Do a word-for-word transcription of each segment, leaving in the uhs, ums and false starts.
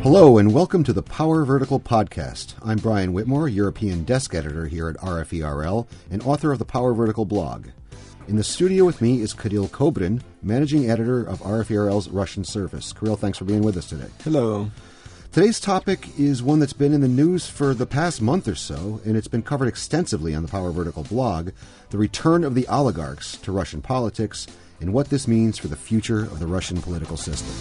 Hello and welcome to the Power Vertical Podcast. I'm Brian Whitmore, European Desk Editor here at R F E R L and author of the Power Vertical blog. In the studio with me is Kirill Kobrin, Managing Editor of R F E R L's Russian Service. Kirill, thanks for being with us today. Hello. Today's topic is one that's been in the news for the past month or so, and it's been covered extensively on the Power Vertical blog, the return of the oligarchs to Russian politics and what this means for the future of the Russian political system.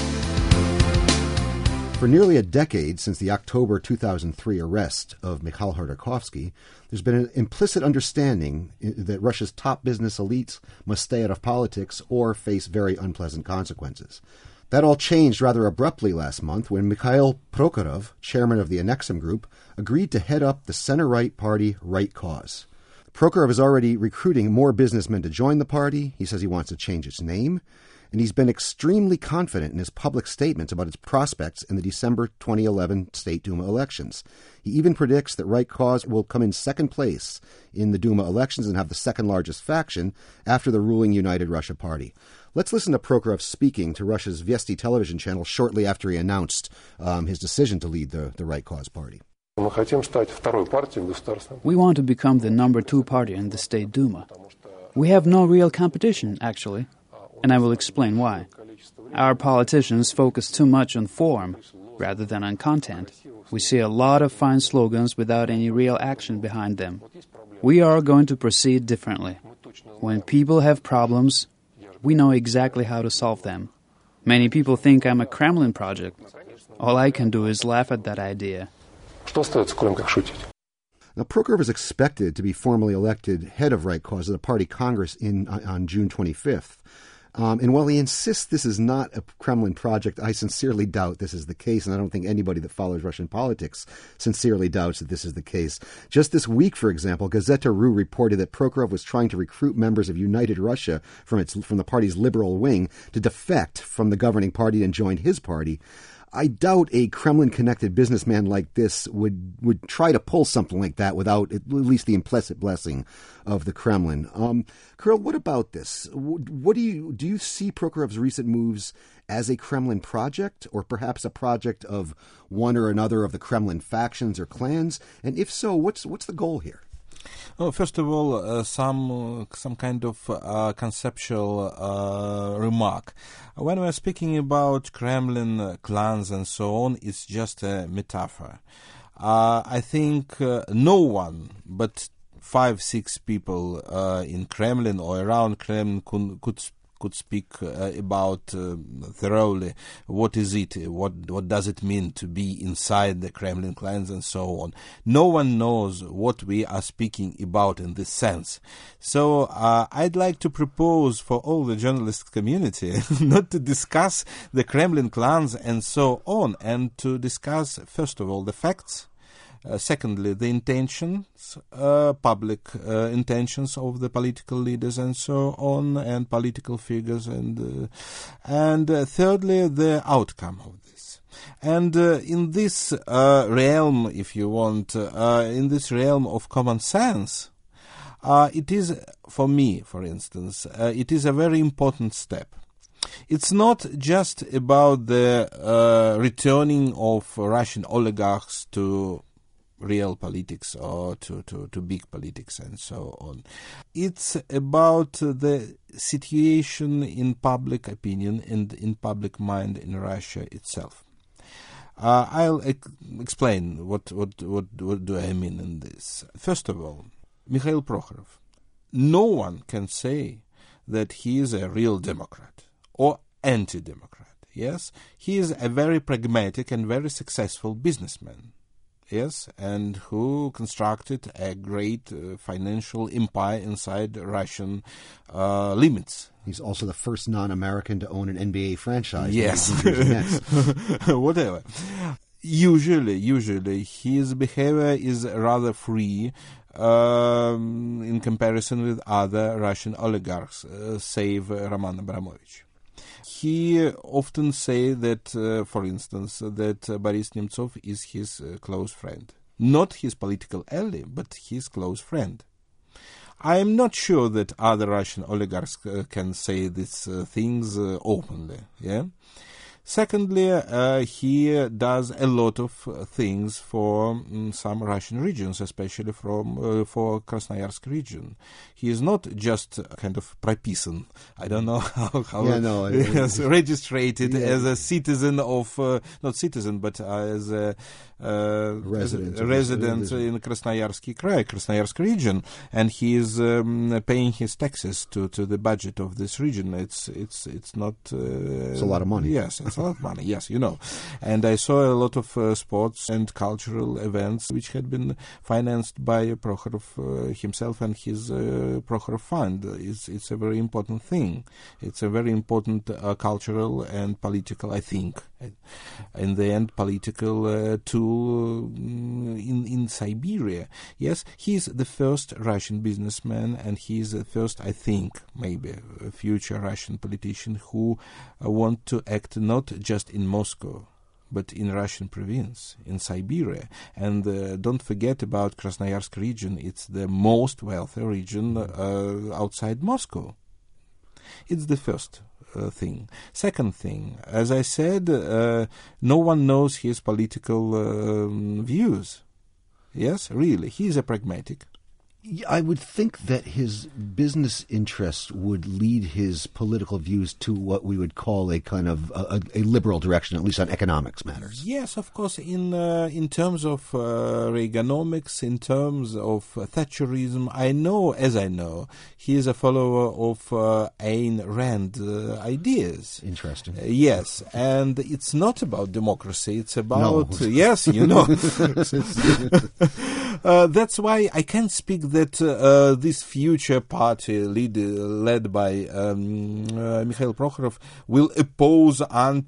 For nearly a decade since the October two thousand three arrest of Mikhail Khodorkovsky, there's been an implicit understanding that Russia's top business elites must stay out of politics or face very unpleasant consequences. That all changed rather abruptly last month when Mikhail Prokhorov, chairman of the Anexim Group, agreed to head up the center-right party Right Cause. Prokhorov is already recruiting more businessmen to join the party. He says he wants to change its name. And he's been extremely confident in his public statements about its prospects in the December twenty eleven State Duma elections. He even predicts that Right Cause will come in second place in the Duma elections and have the second largest faction after the ruling United Russia Party. Let's listen to Prokhorov speaking to Russia's Vesti television channel shortly after he announced um, his decision to lead the, the Right Cause Party. We want to become the number two party in the State Duma. We have no real competition, actually. And I will explain why. Our politicians focus too much on form rather than on content. We see a lot of fine slogans without any real action behind them. We are going to proceed differently. When people have problems, we know exactly how to solve them. Many people think I'm a Kremlin project. All I can do is laugh at that idea. Now, Prokhorov is expected to be formally elected head of Right Cause at the party Congress in on June twenty-fifth. Um, and while he insists this is not a Kremlin project, I sincerely doubt this is the case, and I don't think anybody that follows Russian politics sincerely doubts that this is the case. Just this week, for example, Gazeta R U reported that Prokhorov was trying to recruit members of United Russia from its from the party's liberal wing to defect from the governing party and join his party. I doubt a Kremlin-connected businessman like this would, would try to pull something like that without at least the implicit blessing of the Kremlin. Um, Kirill, what about this? What do you do? You see Prokhorov's recent moves as a Kremlin project, or perhaps a project of one or another of the Kremlin factions or clans? And if so, what's what's the goal here? Oh, first of all, uh, some uh, some kind of uh, conceptual uh, remark. When we're speaking about Kremlin uh, clans and so on, it's just a metaphor. Uh, I think uh, no one but five, six people uh, in Kremlin or around Kremlin could could could speak uh, about uh, thoroughly what is it, what what does it mean to be inside the Kremlin clans and so on. No one knows what we are speaking about in this sense. So uh, I'd like to propose for all the journalist community not to discuss the Kremlin clans and so on, and to discuss, first of all, the facts. Uh, secondly, the intentions, uh, public uh, intentions of the political leaders and so on, and political figures, and uh, and uh, thirdly, the outcome of this. And uh, in this uh, realm, if you want, uh, in this realm of common sense, uh, it is, for me, for instance, uh, it is a very important step. It's not just about the uh, returning of Russian oligarchs to real politics or to, to, to big politics and so on. It's about the situation in public opinion and in public mind in Russia itself. Uh, I'll ex- explain what, what, what, what do I mean in this. First of all, Mikhail Prokhorov. No one can say that he is a real Democrat or anti-Democrat. Yes, he is a very pragmatic and very successful businessman. Yes, and who constructed a great uh, financial empire inside Russian uh, limits. He's also the first non-American to own an N B A franchise. Yes, whatever. Usually, usually his behavior is rather free um, in comparison with other Russian oligarchs, uh, save uh, Roman Abramovich. He often say that, uh, for instance, that uh, Boris Nemtsov is his uh, close friend. Not his political ally, but his close friend. I am not sure that other Russian oligarchs uh, can say these uh, things uh, openly. Yeah. Secondly, uh, he does a lot of uh, things for um, some Russian regions, especially from uh, for Krasnoyarsk region. He is not just kind of propisan. I don't know how, how yeah, no, he is registered yeah. as a citizen of, uh, not citizen, but as a uh, resident, a resident in Krasnoyarsk Krai, Krasnoyarsk region, and he is um, paying his taxes to, to the budget of this region. It's it's it's not. Uh, it's a lot of money. Yes, it's a lot of money. Yes, you know. And I saw a lot of uh, sports and cultural events which had been financed by Prokhorov uh, himself and his uh, Prokhorov Fund. It's it's a very important thing. It's a very important uh, cultural and political, I think, in the end, political uh, tool in in Siberia. Yes, he is the first Russian businessman, and he is the first, I think, maybe a future Russian politician who uh, want to act not just in Moscow, but in Russian province, in Siberia. And uh, don't forget about Krasnoyarsk region. It's the most wealthy region uh, outside Moscow. It's the first uh, thing. Second thing, as I said, uh, no one knows his political um, views. Yes, really, he is a pragmatic. I would think that his business interests would lead his political views to what we would call a kind of a, a liberal direction, at least on economics matters. Yes, of course, in uh, in terms of uh, Reaganomics, in terms of uh, Thatcherism, I know, as I know, he is a follower of uh, Ayn Rand uh, ideas. Interesting. Uh, yes, and it's not about democracy, it's about, no. uh, yes, you know. uh, that's why I can't speak that uh, this future party lead, uh, led by um, uh, Mikhail Prokhorov will oppose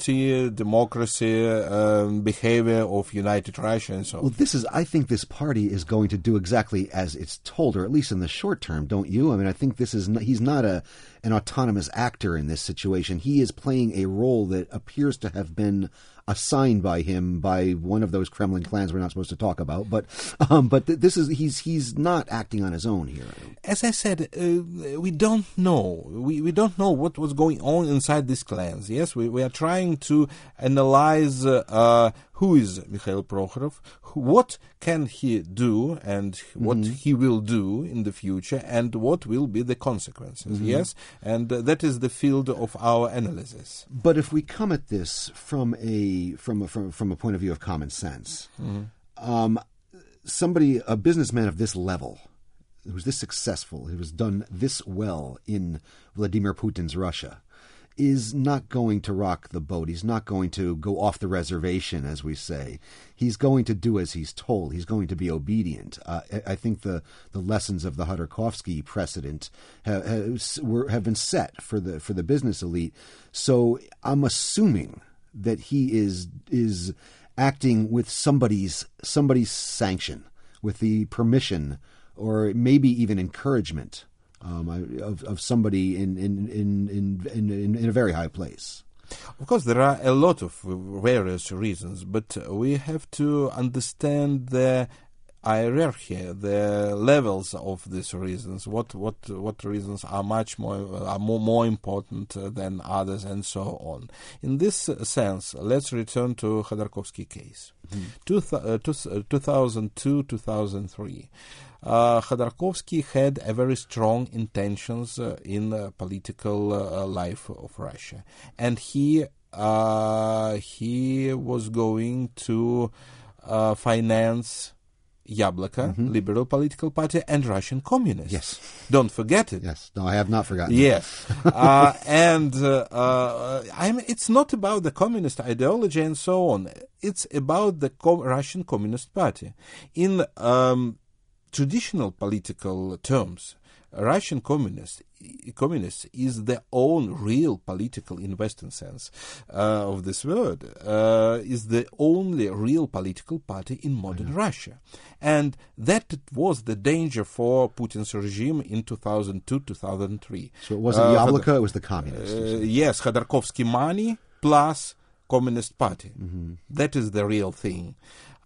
anti-democracy um, behavior of United Russia and so on. Well, this is, I think this party is going to do exactly as it's told, or at least in the short term, don't you? I mean, I think this is, not, he's not a an autonomous actor in this situation. He is playing a role that appears to have been assigned by him by one of those Kremlin clans we're not supposed to talk about, but um, but th- this is he's he's not acting on his own here. As I said, uh, we don't know. We we don't know what was going on inside these clans. Yes, we we are trying to analyze uh, uh, who is Mikhail Prokhorov, who, what can he do, and what mm-hmm. he will do in the future, and what will be the consequences. Mm-hmm. Yes, and uh, that is the field of our analysis. But if we come at this from a From a, from from a point of view of common sense, mm-hmm. um, somebody, a businessman of this level, who's this successful, who has done this well in Vladimir Putin's Russia, is not going to rock the boat. He's not going to go off the reservation, as we say. He's going to do as he's told. He's going to be obedient. Uh, I think the, the lessons of the Khodorkovsky precedent have, have, were, have been set for the for the business elite. So I'm assuming that he is is acting with somebody's somebody's sanction, with the permission, or maybe even encouragement um, of of somebody in in, in, in in in a very high place. Of course, there are a lot of various reasons, but we have to understand the hierarchy, the levels of these reasons, what what what reasons are much more are more, more important than others, and so on. In this sense, let's return to Khodorkovsky case. Mm-hmm. Two, uh, two, two thousand two, two thousand three. Uh, Khodorkovsky had a very strong intentions uh, in the political uh, life of Russia, and he uh, he was going to uh, finance Yabloko, mm-hmm. Liberal Political Party, and Russian Communists. Yes. Don't forget it. Yes. No, I have not forgotten. Yes. uh, and uh, uh, I'm, it's not about the communist ideology and so on. It's about the Com- Russian Communist Party. In um, traditional political terms, Russian communist, communists is their own real political, in Western sense uh, of this word, uh, is the only real political party in modern Russia. And that was the danger for Putin's regime in two thousand two, two thousand three. So it wasn't uh, Yabloko, it was the communists. Uh, yes, Khodorkovsky money plus Communist Party. Mm-hmm. That is the real thing.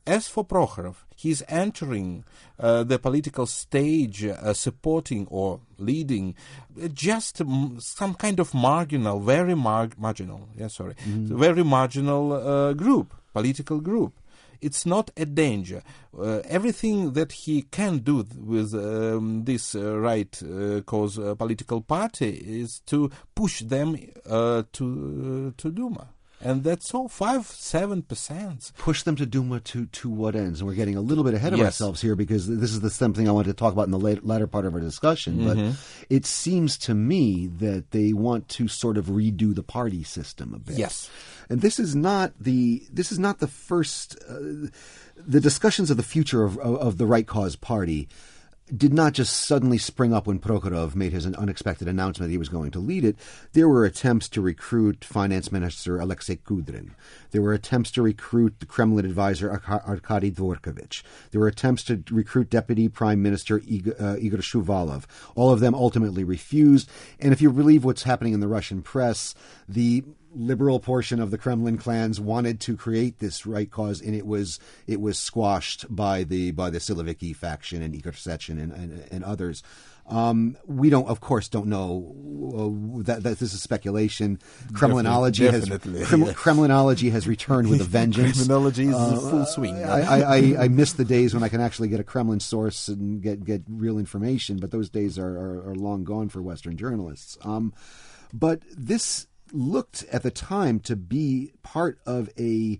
As for Prokhorov, he's entering uh, the political stage uh, supporting or leading uh, just um, some kind of marginal, very mar- marginal, yeah, sorry, mm-hmm. very marginal uh, group, political group. It's not a danger. Uh, everything that he can do with um, this uh, right uh, cause uh, political party is to push them uh, to uh, to Duma. And that's all, five, seven percent. Push them to Duma to, to what ends? And we're getting a little bit ahead of yes. ourselves here because this is the something I wanted to talk about in the later, latter part of our discussion. Mm-hmm. But it seems to me that they want to sort of redo the party system a bit. Yes. And this is not the this is not the first. Uh, the discussions of the future of, of, of the Right Cause Party did not just suddenly spring up when Prokhorov made his unexpected announcement that he was going to lead it. There were attempts to recruit Finance Minister Alexei Kudrin. There were attempts to recruit the Kremlin advisor Arkady Dvorkovich. There were attempts to recruit Deputy Prime Minister Igor, uh, Igor Shuvalov. All of them ultimately refused. And if you believe what's happening in the Russian press, the liberal portion of the Kremlin clans wanted to create this right cause, and it was it was squashed by the by the Siloviki faction and Igor Sechin and, and, and others. Um, we don't, of course, don't know uh, that, that this is speculation. Kremlinology Definitely, has Krem, yeah. Kremlinology has returned with a vengeance. Criminology is uh, in full swing. I, I, I, I miss the days when I can actually get a Kremlin source and get get real information, but those days are are, are long gone for Western journalists. Um, but this looked at the time to be part of a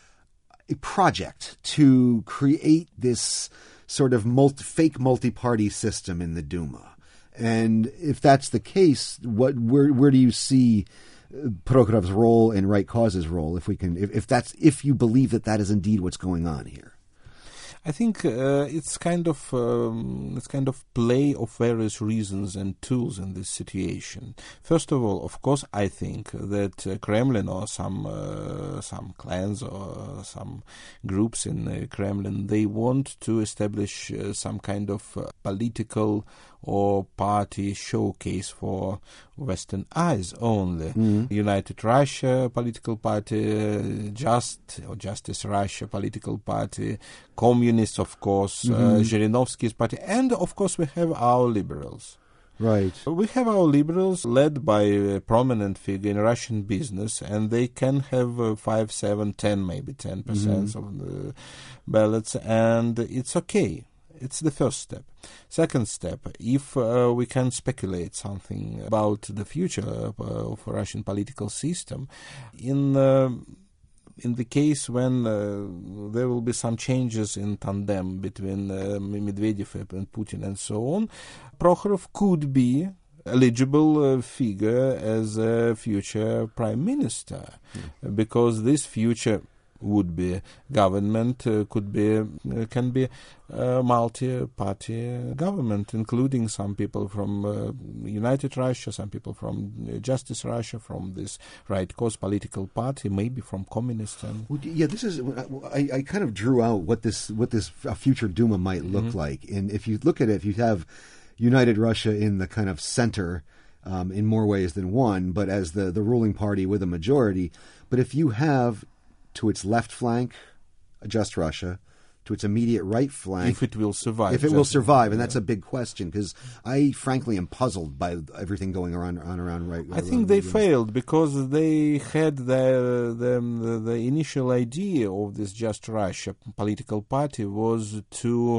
a project to create this sort of multi, fake multi-party system in the Duma. And if that's the case, what where where do you see Prokhorov's role and Right Cause's role? If we can, if, if that's if you believe that that is indeed what's going on here. I think uh, it's kind of um, it's kind of play of various reasons and tools in this situation. First of all, of course, I think that uh, Kremlin or some uh, some clans or some groups in uh, Kremlin, they want to establish uh, some kind of uh, political or party showcase for Western eyes only. Mm-hmm. United Russia political party, uh, Just or Justice Russia political party, Communists, of course, mm-hmm. uh, Zhirinovsky's party, and of course we have our liberals. Right. We have our liberals led by a prominent figure in Russian business, and they can have uh, five, seven, ten, maybe ten percent mm-hmm. of the ballots, and it's okay. It's the first step. Second step, if uh, we can speculate something about the future of, uh, of Russian political system, in uh, in the case when uh, there will be some changes in tandem between uh, Medvedev and Putin and so on, Prokhorov could be eligible uh, figure as a future prime minister, mm. because this future would be government uh, could be uh, can be a multi-party government, including some people from uh, United Russia, some people from uh, Justice Russia, from this Right Cause political party, maybe from Communists. And well, yeah, this is. I, I kind of drew out what this what this future Duma might look mm-hmm. like, and if you look at it, if you have United Russia in the kind of center. Um, in more ways than one, but as the, the ruling party with a majority. But if you have to its left flank, Just Russia, to its immediate right flank. If it will survive. If it will survive, and that's a big question, because I frankly am puzzled by everything going around on around right. I think they failed because they had the, the, the, the initial idea of this Just Russia political party was to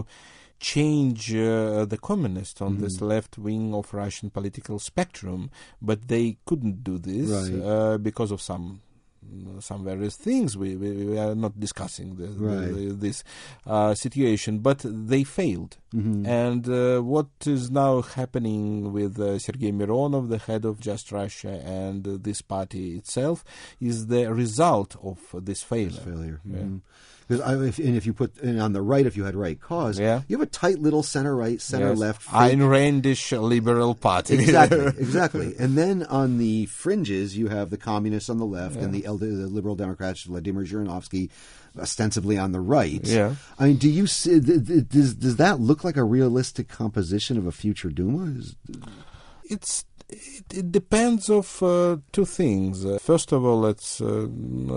change uh, the communists on mm-hmm. this left wing of Russian political spectrum, but they couldn't do this right. uh, because of some some various things. We, we, we are not discussing the, right. the, the, this uh, situation, but they failed. Mm-hmm. And uh, what is now happening with uh, Sergei Mironov, the head of Just Russia, and uh, this party itself, is the result of this failure. This failure. Yeah. Mm-hmm. Because I, if, and if you put and on the right, if you had Right Cause, yeah. you have a tight little center right, center yes. left. Ayn Randish liberal party. Exactly, exactly. And then on the fringes, you have the communists on the left yeah. and the, the liberal Democrats, Vladimir Zhirinovsky, ostensibly on the right. Yeah. I mean, do you see, does does that look like a realistic composition of a future Duma? Is, It's It, it depends of uh, two things. Uh, first of all, it's uh,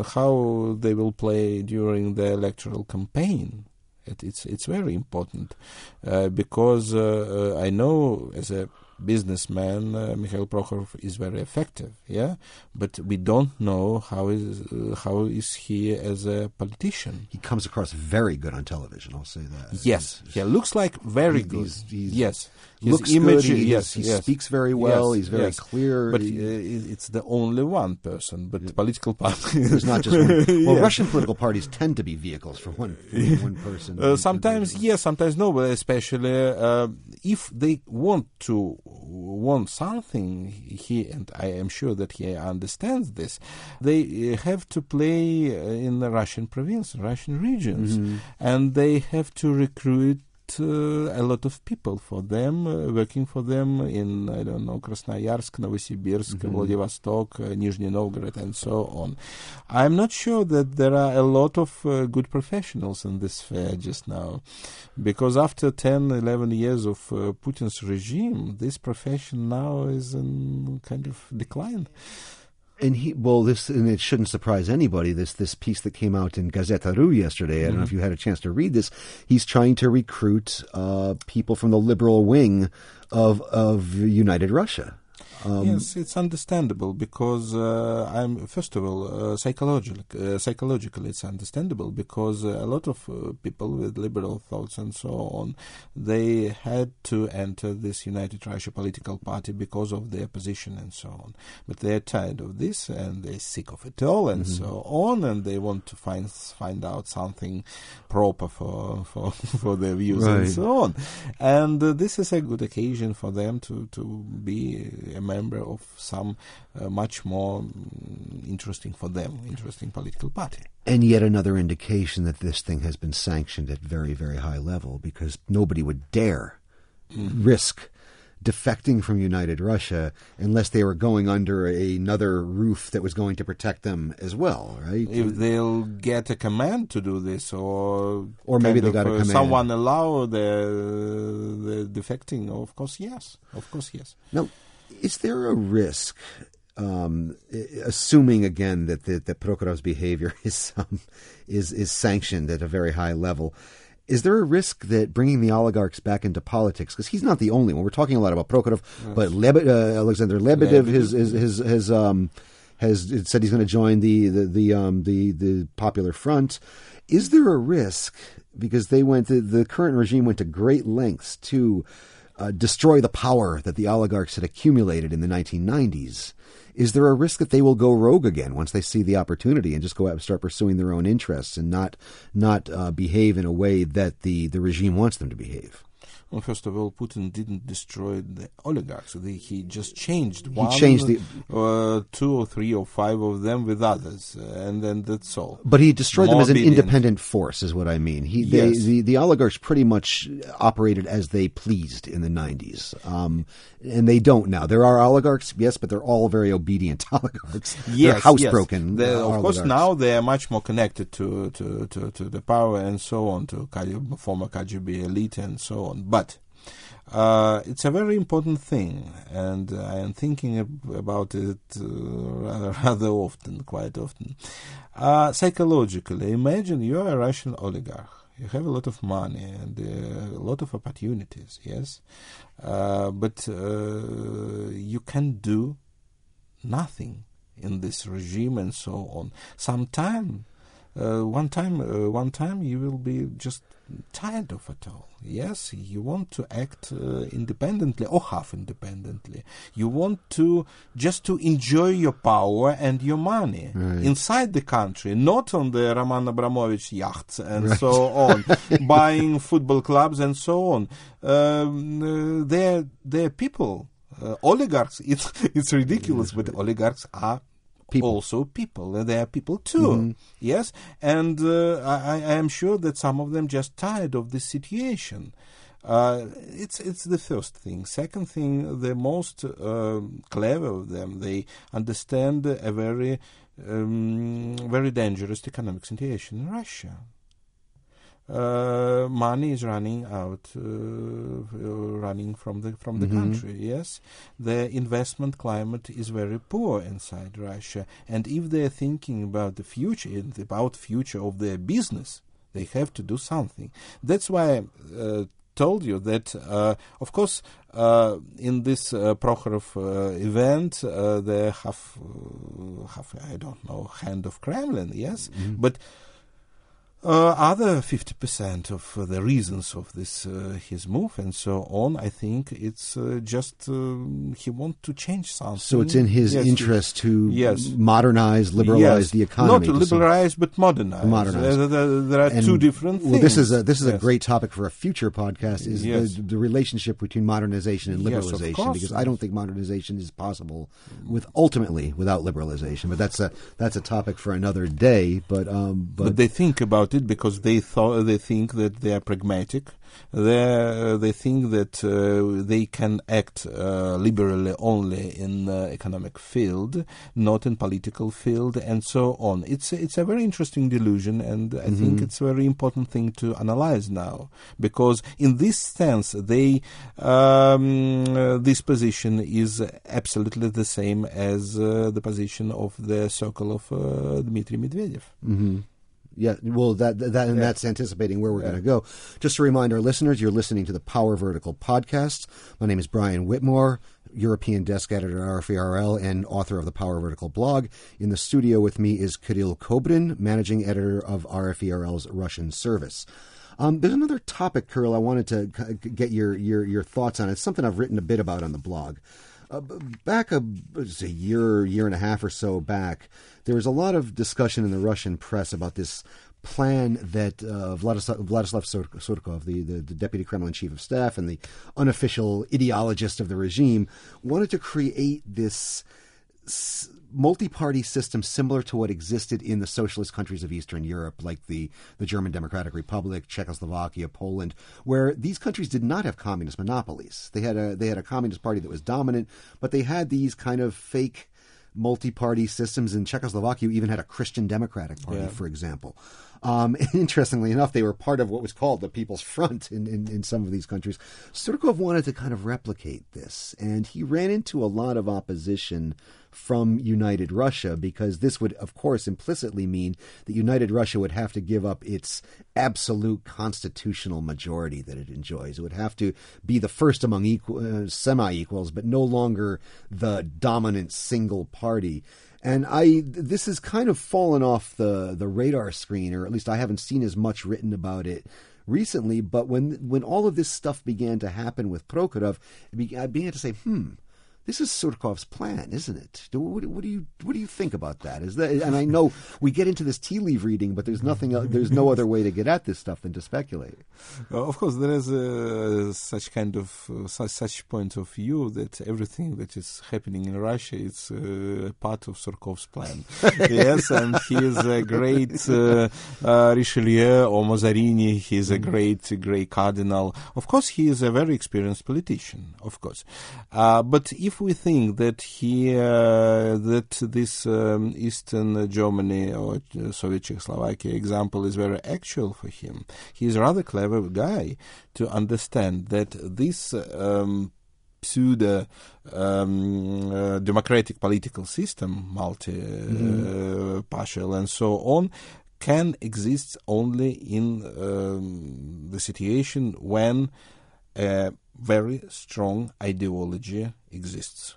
how they will play during the electoral campaign. It, it's it's very important uh, because uh, uh, I know as a businessman, uh, Mikhail Prokhorov is very effective, yeah, but we don't know how is uh, how is he as a politician. He comes across very good on television. I'll say that. Yes, he looks like very He- good. he's- he's- yes, Looks image. good. He, yes, he yes. speaks very well. Yes, He's very yes. clear. But uh, He- it- it's the only one person. But the political party. There's not just one. Well, Yes. Russian political parties tend to be vehicles for one for one person. Uh, sometimes yes, sometimes no. But especially uh, if they want to want something, he and I am sure that he understands this. They uh, have to play uh, in the Russian province, Russian regions, Mm-hmm. and they have to recruit. Uh, a lot of people for them, uh, working for them in, I don't know, Krasnoyarsk, Novosibirsk, Mm-hmm. Vladivostok, uh, Nizhny Novgorod, and so on. I'm not sure that there are a lot of uh, good professionals in this sphere just now, because after ten, eleven years of uh, Putin's regime, this profession now is in kind of decline. And he, well, this, and it shouldn't surprise anybody, this this piece that came out in Gazeta Ru yesterday, I don't know if you had a chance to read this, he's trying to recruit uh, people from the liberal wing of of United Russia. Um, yes, it's understandable because uh, I'm first of all uh, psychological. Uh, psychologically, it's understandable because uh, a lot of uh, people with liberal thoughts and so on, they had to enter this United Russia political party because of their position and so on. But they're tired of this and they're sick of it all and Mm-hmm. so on, and they want to find find out something proper for for for their views Right. and so on. And uh, this is a good occasion for them to to be a member of some uh, much more mm, interesting for them, interesting political party. And yet another indication that this thing has been sanctioned at very, very high level, because nobody would dare risk defecting from United Russia unless they were going under another roof that was going to protect them as well, right? If they'll get a command to do this, or Or maybe kind they of, got a uh, command. someone allow the the defecting, of course, yes, of course, yes. Now, is there a risk, um, assuming again that the, that Prokhorov's behavior is um, is is sanctioned at a very high level? Is there a risk that bringing the oligarchs back into politics, because he's not the only one. We're talking a lot about Prokhorov, yes. but Lebe, uh, Alexander Lebedev, Lebedev. his his his, his um has said he's going to join the the the um the the Popular Front. Is there a risk, because they went the, the current regime went to great lengths to Uh, destroy the power that the oligarchs had accumulated in the nineteen nineties? Is there a risk that they will go rogue again once they see the opportunity and just go out and start pursuing their own interests and not not uh, behave in a way that the, the regime wants them to behave? Well, first of all, Putin didn't destroy the oligarchs. The, he just changed He one, changed the- uh, two or three or five of them with others, uh, and then that's all. But he destroyed them More as an billions. independent force, is what I mean. He, they, Yes. the, the oligarchs pretty much operated as they pleased in the nineties, um, and they don't now. There are oligarchs, yes, but they're all very obedient oligarchs. they're Yes, housebroken. yes. They're, uh, of course, oligarchs. now they are much more connected to, to, to, to the power and so on, to K G B, former K G B elite and so on. But uh, it's a very important thing, and I am thinking ab- about it uh, rather, rather often, quite often. Uh, psychologically, imagine you are a Russian oligarch. You have a lot of money and uh, a lot of opportunities, yes, uh, but uh, you can do nothing in this regime and so on. Sometime, uh, one time, uh, one time you will be just tired of it all. Yes, you want to act uh, independently or half independently. You want to just to enjoy your power and your money Right. inside the country, not on the Roman Abramovich yachts and Right. so on, buying football clubs and so on. Um, uh, they're they're people. Uh, oligarchs, it's it's ridiculous, but oligarchs are People. also people. Uh, They are people too, yes. And uh, I, I am sure that some of them just tired of this situation. Uh, it's it's the first thing. Second thing, the most uh, clever of them, they understand a very um, very dangerous economic situation in Russia. uh, money is running out, uh, running from the from the Mm-hmm. country. Yes, the investment climate is very poor inside Russia, and if they are thinking about the future and about future of their business, they have to do something. That's why. Uh, told you that, uh, of course, uh, in this uh, Prokhorov uh, event, uh, they have, uh, have, I don't know, hand of Kremlin, yes? Mm-hmm. But uh, other fifty percent of uh, the reasons of this, uh, his move and so on, I think it's uh, just uh, he wants to change something. So it's in his yes, interest to yes. modernize, liberalize yes. the economy. Not to liberalize, but modernize. modernize. There, there, there are And, two different things. Well, this is a this is yes. a great topic for a future podcast. Is Yes. the, the relationship between modernization and Yes, of liberalization? course. Because I don't think modernization is possible with ultimately without liberalization. But that's a that's a topic for another day. But um, but, But they think about it because they thought they think that they are pragmatic. They they think that uh, they can act uh, liberally only in the economic field, not in political field, and so on. It's it's a very interesting delusion, and I Mm-hmm. think it's a very important thing to analyze now, because in this sense, they um, uh, this position is absolutely the same as uh, the position of the circle of uh, Dmitry Medvedev. mm-hmm. Yeah, well, that that and Yeah. that's anticipating where we're Yeah. going to go. Just to remind our listeners, you're listening to the Power Vertical podcast. My name is Brian Whitmore, European desk editor at R F E R L and author of the Power Vertical blog. In the studio with me is Kirill Kobrin, managing editor of R F E R L's Russian service. Um, there's another topic, Kirill, I wanted to c- get your, your, your thoughts on. It's something I've written a bit about on the blog. Uh, back a, a year, year and a half or so back, there was a lot of discussion in the Russian press about this plan that uh, Vladislav, Vladislav Surkov, the, the, the deputy Kremlin chief of staff and the unofficial ideologist of the regime, wanted to create this s- multi-party system similar to what existed in the socialist countries of Eastern Europe, like the, the German Democratic Republic, Czechoslovakia, Poland, where these countries did not have communist monopolies. They had a they had a communist party that was dominant, but they had these kind of fake multi-party systems. In Czechoslovakia, you even had a Christian Democratic Party, Yeah. for example. Um, interestingly enough, they were part of what was called the People's Front in, in, in some of these countries. Surkov wanted to kind of replicate this, and he ran into a lot of opposition from United Russia, because this would, of course, implicitly mean that United Russia would have to give up its absolute constitutional majority that it enjoys. It would have to be the first among equal, uh, semi-equals, but no longer the dominant single party. And I, this has kind of fallen off the, the radar screen, or at least I haven't seen as much written about it recently. But when when all of this stuff began to happen with Prokhorov, I began to say, hmm, this is Surkov's plan, isn't it? What, what do you what do you think about that? Is that? And I know we get into this tea leaf reading, but there's nothing. There's no other way to get at this stuff than to speculate. Uh, of course, there is uh, such kind of uh, such, such point of view that everything that is happening in Russia is uh, part of Surkov's plan. Yes, and he is a great uh, uh, Richelieu or Mazarini. He is a great, great cardinal. Of course, he is a very experienced politician. Of course, uh, but if we think that he uh, that this um, Eastern Germany or Soviet Czechoslovakia example is very actual for him, he is rather clever guy to understand that this um, pseudo um, uh, democratic political system, multi-partial mm-hmm. uh, and so on, can exist only in um, the situation when a very strong ideology exists.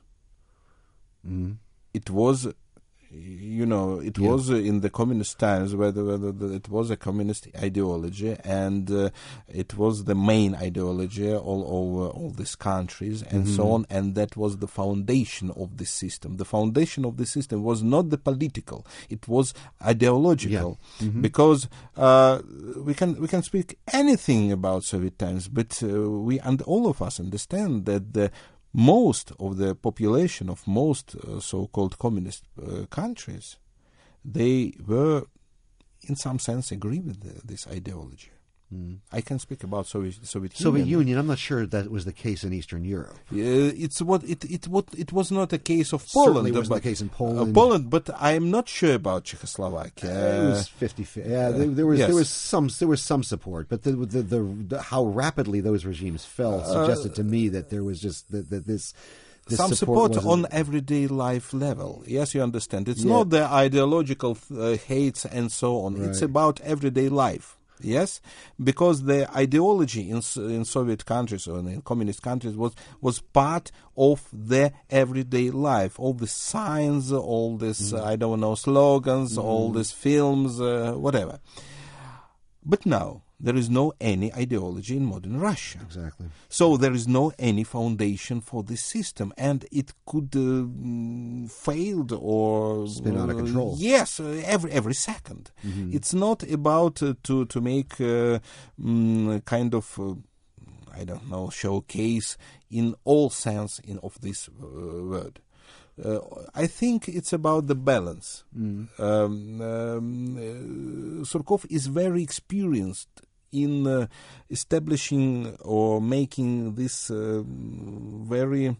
Mm-hmm. It was, you know, it yeah. was uh, in the communist times where, the, where the, the, it was a communist ideology, and uh, it was the main ideology all over all these countries and mm-hmm. so on, and that was the foundation of the system. The foundation of the system was not the political; it was ideological, yeah. mm-hmm. because uh, we can we can speak anything about Soviet times, but uh, we and all of us understand that the most of the population of most uh, so-called communist uh, countries, they were, in some sense, agree with the, this ideology. Mm. I can speak about Soviet Soviet, Soviet Union. Union. I'm not sure that was the case in Eastern Europe. Uh, it's what it it what it was not a case of Certainly Poland. wasn't but, the case in Poland. Uh, Poland, but I'm not sure about Czechoslovakia. Uh, it was fifty fifty. Yeah, there, there was yes. there was some there was some support, but the the, the, the how rapidly those regimes fell suggested uh, to me that there was just that, that this. This Some support, support on everyday life level. Yes, you understand. It's yeah. not the ideological uh, hates and so on. Right. It's about everyday life. Yes, because the ideology in in Soviet countries or in communist countries was was part of their everyday life. All the signs, all this mm. uh, I don't know slogans, mm. all these films, uh, whatever. But now there is no any ideology in modern Russia. Exactly. So there is no any foundation for this system, and it could uh, fail or spin out of control. Uh, yes, uh, every every second. Mm-hmm. It's not about uh, to to make uh, mm, kind of uh, I don't know showcase in all sense in of this uh, word. Uh, I think it's about the balance. Mm. Um, um, uh, Surkov is very experienced in uh, establishing or making this uh, very,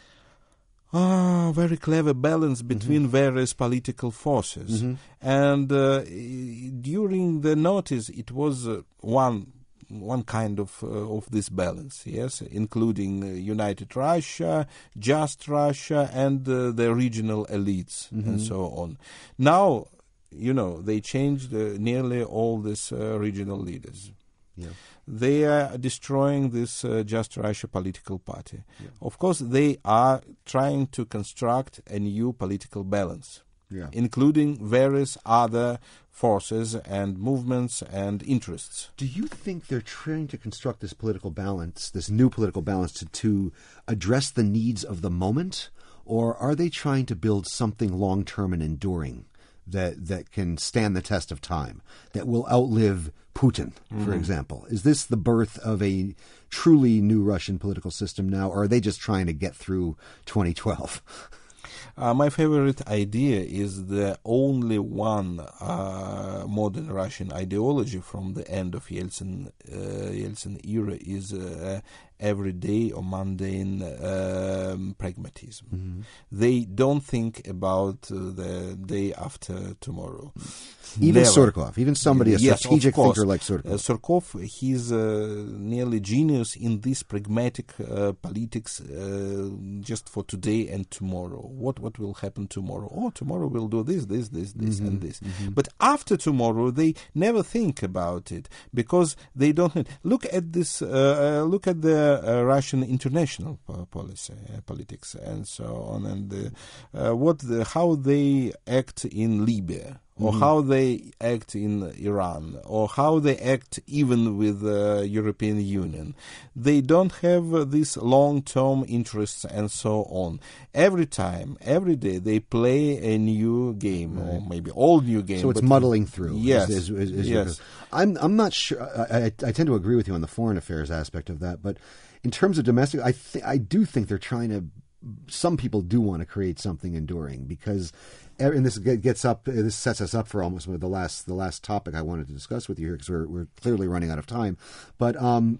uh, very clever balance between mm-hmm. various political forces. Mm-hmm. And uh, during the notice, it was uh, one. One kind of uh, of this balance, yes, including uh, United Russia, Just Russia, and uh, the regional elites, mm-hmm. and so on. Now, you know, they changed uh, nearly all these uh, regional leaders. Yeah. They are destroying this uh, Just Russia political party. Yeah. Of course, they are trying to construct a new political balance. Yeah. Including various other forces and movements and interests. Do you think they're trying to construct this political balance, this new political balance, to, to address the needs of the moment? Or are they trying to build something long-term and enduring that, that can stand the test of time, that will outlive Putin, mm-hmm. for example? Is this the birth of a truly new Russian political system now, or are they just trying to get through twenty twelve? Uh, my favorite idea is the only one uh, modern Russian ideology from the end of Yeltsin uh, Yeltsin era is uh, everyday or mundane um, pragmatism. Mm-hmm. They don't think about uh, the day after tomorrow. Even Never. Surkov, even somebody, a yes, strategic thinker like Surkov. Uh, Surkov, he's uh, nearly genius in this pragmatic uh, politics uh, just for today and tomorrow. What what will happen tomorrow? Oh, tomorrow we'll do this, this, this, this, mm-hmm. and this. Mm-hmm. But after tomorrow, they never think about it because they don't. Look at this. Uh, uh, look at the uh, Russian international policy, uh, politics, and so on, and the, uh, what, the, how they act in Libya. Or mm-hmm. how they act in Iran, or how they act even with the uh, European Union. They don't have uh, these long-term interests and so on. Every time, every day, they play a new game, right. or maybe old new game. So it's muddling through. Yes. Is, is, is yes. I'm, I'm not sure. I, I, I tend to agree with you on the foreign affairs aspect of that, but in terms of domestic, I, th- I do think they're trying to, some people do want to create something enduring because... And this gets up. This sets us up for almost the last the last topic I wanted to discuss with you here because we're we're clearly running out of time. But um,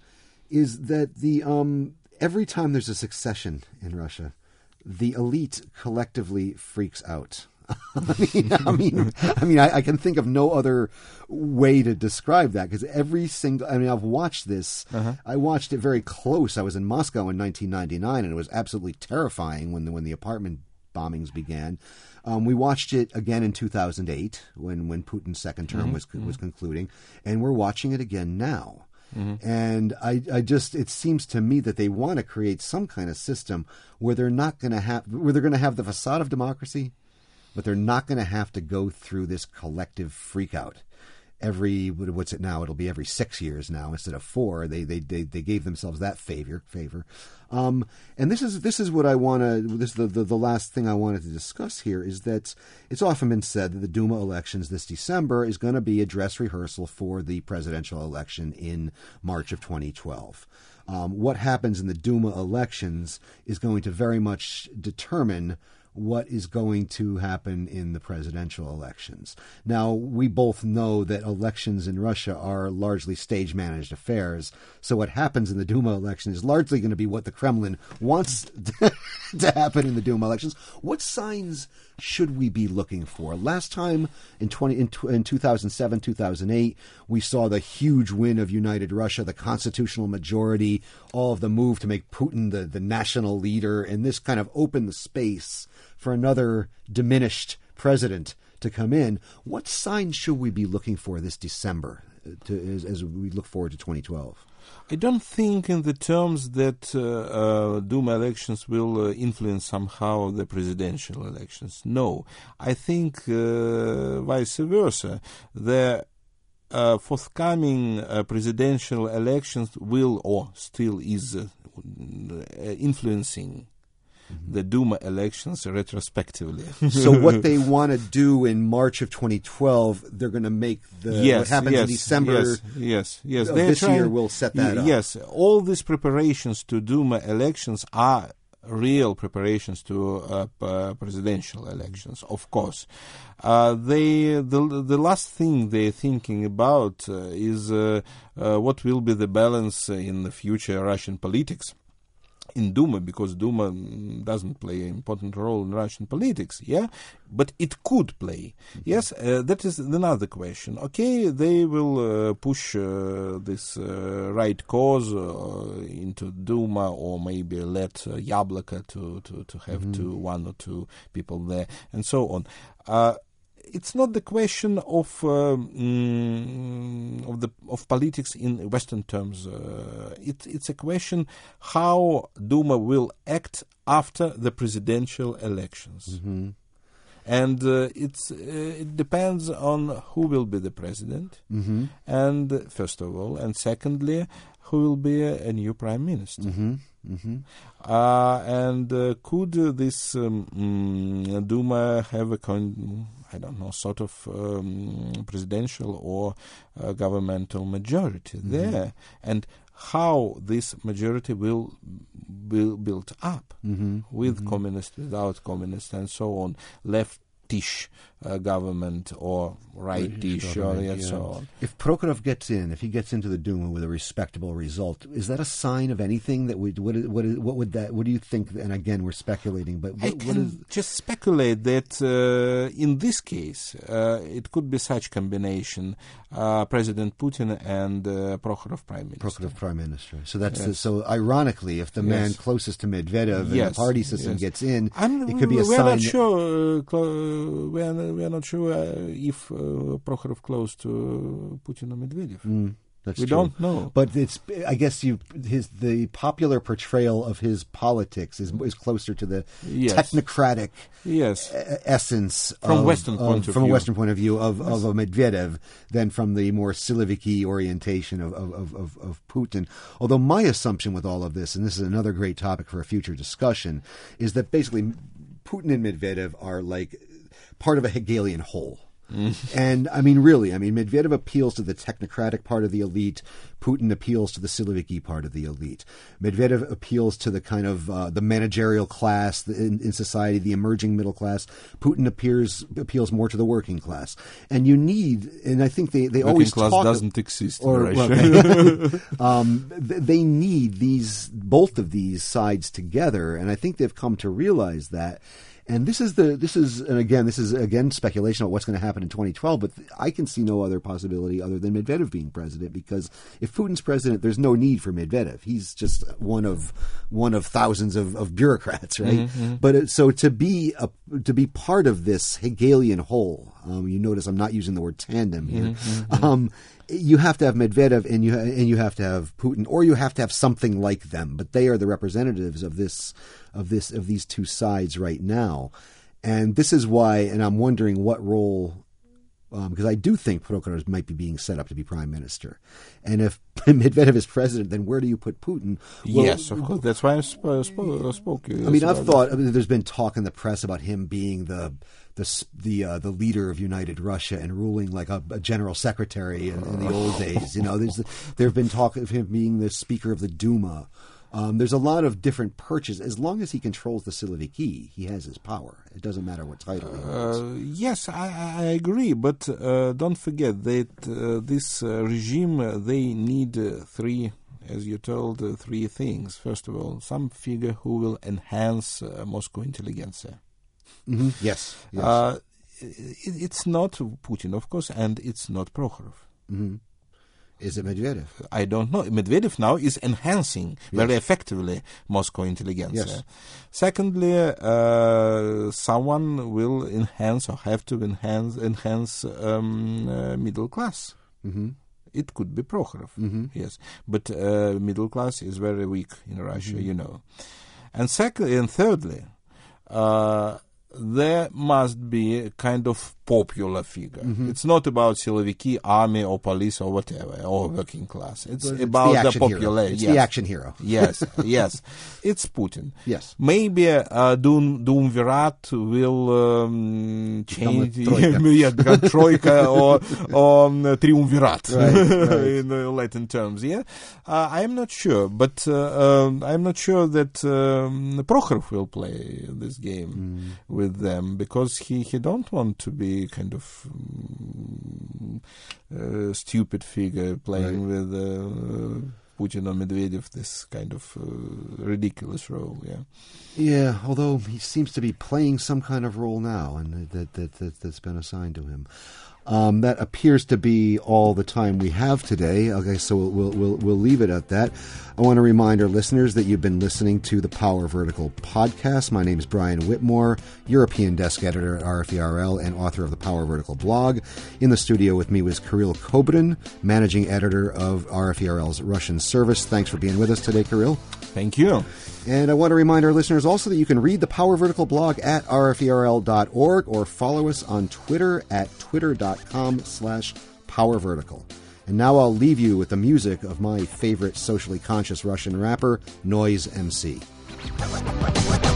is that the um, every time there's a succession in Russia, the elite collectively freaks out. I mean, I mean, I mean, I, I can think of no other way to describe that because every single. I mean, I've watched this. Uh-huh. I watched it very close. I was in Moscow in nineteen ninety-nine, and it was absolutely terrifying when the when the apartment bombings began. Um, we watched it again in two thousand eight when, when Putin's second term mm-hmm. was was concluding, and we're watching it again now. Mm-hmm. And I, I just it seems to me that they want to create some kind of system where they're not going to have where they're going to have the facade of democracy, but they're not going to have to go through this collective freakout. Every what's it now? It'll be every six years now instead of four. They they they, they gave themselves that favor favor, um, and this is this is what I want to. This is the, the the last thing I wanted to discuss here is that it's often been said that the Duma elections this December is going to be a dress rehearsal for the presidential election in March of twenty twelve. Um, what happens in the Duma elections is going to very much determine what is going to happen in the presidential elections. Now, we both know that elections in Russia are largely stage-managed affairs, so what happens in the Duma election is largely going to be what the Kremlin wants to happen in the Duma elections. What signs should we be looking for? Last time, in, twenty, in, in two thousand seven, two thousand eight, we saw the huge win of United Russia, the constitutional majority, all of the move to make Putin the, the national leader, and this kind of opened the space for another diminished president to come in. What signs should we be looking for this December to, as, as we look forward to twenty twelve? I don't think in the terms that uh, uh, Duma elections will uh, influence somehow the presidential elections. No, I think uh, vice versa. The uh, forthcoming uh, presidential elections will or still is uh, influencing the Duma elections retrospectively. So what they want to do in March of twenty twelve, they're going to make the yes, what happens yes, in December yes, yes, yes. of They're this trying, year will set that y- up. Yes, all these preparations to Duma elections are real preparations to uh, p- presidential elections, of course. Uh, they the the last thing they're thinking about uh, is uh, uh, what will be the balance in the future Russian politics in Duma, because Duma doesn't play an important role in Russian politics, yeah, but it could play. Mm-hmm. Yes, uh, that is another question. Okay, they will uh, push uh, this uh, right cause uh, into Duma, or maybe let uh, Yabloko to, to, to have mm-hmm. two, one or two people there, and so on. Uh, It's not the question of uh, mm, of the of politics in Western terms. Uh, it, it's a question how Duma will act after the presidential elections, mm-hmm. and uh, it's uh, it depends on who will be the president, mm-hmm. and uh, first of all, and secondly, who will be a, a new prime minister. Mm-hmm. Mm-hmm. Uh, and uh, could uh, this um, mm, Duma have a con- I don't know, sort of um, presidential or uh, governmental majority mm-hmm. there, and how this majority will be built up mm-hmm. with mm-hmm. communist, without communist, and so on, leftish uh, government or rightish, or and yeah. so on. If Prokhorov gets in, if he gets into the Duma with a respectable result, is that a sign of anything that we? What is, what is, what would that? What do you think? And again, we're speculating, but what, I what can is? just speculate that uh, in this case, uh, it could be such combination: uh, President Putin and uh, Prokhorov Prime Minister. Prokhorov Prime Minister. So that's Yes. the, so. Ironically, if the Yes. man closest to Medvedev Yes. in the party system Yes. gets in, And it could be a we're sign. not that- sure. Uh, cl- we are we are not sure uh, if uh, Prokhorov close to Putin or Medvedev. Mm, that's we true. don't know. But it's, I guess you, his the popular portrayal of his politics is is closer to the Yes. technocratic Yes. e- essence From of, Western of- point of from view. a Western point of view of, of a Medvedev than from the more Siloviki orientation of, of, of, of, of Putin. Although my assumption with all of this, and this is another great topic for a future discussion, is that basically Putin and Medvedev are like part of a Hegelian whole. And I mean, really, I mean, Medvedev appeals to the technocratic part of the elite. Putin appeals to the Siloviki part of the elite. Medvedev appeals to the kind of uh, the managerial class in, in society, the emerging middle class. Putin appears appeals more to the working class. And you need, and I think they, they Working always class talk doesn't exist or in Russia. okay. um, th- they need these both of these sides together, and I think they've come to realize that. And this is the this is and again this is again speculation about what's going to happen in twenty twelve. But I can see no other possibility other than Medvedev being president, because if Putin's president, there's no need for Medvedev. He's just one of one of thousands of, of bureaucrats, right? Mm-hmm. But it, so to be a, to be part of this Hegelian whole, um, you notice I'm not using the word tandem here. Mm-hmm. Um, you have to have Medvedev and you and you have to have Putin, or you have to have something like them. But they are the representatives of this of this of these two sides right now, and this is why. And I'm wondering what role, um, because I do think Prokhorov might be being set up to be prime minister, and if Medvedev is president, then where do you put Putin? Well, Yes, of course. That's why I sp- sp- spoke. I mean, I've thought I mean, there's been talk in the press about him being the the the uh, the leader of United Russia and ruling like a, a general secretary in, in the old days. You know, there's there have been talk of him being the speaker of the Duma. Um, there's a lot of different perches. As long as he controls the Siloviki, he has his power. It doesn't matter what title he holds. Uh, yes, I, I agree, but uh, don't forget that uh, this uh, regime, uh, they need uh, three, as you told, uh, three things. First of all, some figure who will enhance uh, Moscow intelligentsia. Mm-hmm. Yes. yes. Uh, it, it's not Putin, of course, and it's not Prokhorov. Mm-hmm. Is it Medvedev? I don't know. Medvedev now is enhancing yes. very effectively Moscow intelligentsia. Yes. Secondly, uh, someone will enhance or have to enhance enhance um, uh, middle class. Mm-hmm. It could be Prokhorov, mm-hmm. yes, but uh, middle class is very weak in Russia, mm-hmm. you know. And secondly, and thirdly, uh, there must be a kind of popular figure. Mm-hmm. It's not about Siloviki, army, or police, or whatever, or working class. It's, it's about the, the population. It's yes. the action hero. Yes, yes. It's Putin. Yes. Maybe uh, Dum, Dumvirat will um, change yeah, Troika or, or um, Triumvirat right, right. in uh, Latin terms. Yeah, uh, I am not sure, but uh, um, I'm not sure that um, Prokhorov will play this game mm. with them because he, he don't want to be kind of um, uh, stupid figure playing right. with uh, Putin or Medvedev, this kind of uh, ridiculous role. Yeah, yeah. Although he seems to be playing some kind of role now, and that, that, that that's been assigned to him. Um, that appears to be all the time we have today. Okay, so we'll, we'll we'll leave it at that. I want to remind our listeners that you've been listening to the Power Vertical podcast. My name is Brian Whitmore, European desk editor at R F E R L and author of the Power Vertical blog. In the studio with me was Kirill Kobrin, managing editor of R F E R L's Russian service. Thanks for being with us today, Kirill. Thank you. And I want to remind our listeners also that you can read the Power Vertical blog at R F E R L dot org or follow us on Twitter at twitter.com slash powervertical. And now I'll leave you with the music of my favorite socially conscious Russian rapper, Noise M C.